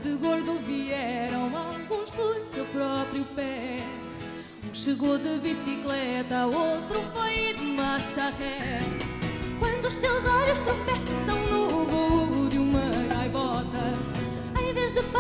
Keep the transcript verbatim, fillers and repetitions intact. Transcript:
de gordo vieram alguns por seu próprio pé. Um chegou de bicicleta, outro foi de marcha ré. Quando os teus olhos tropeçam no voo de uma gaivota, em vez de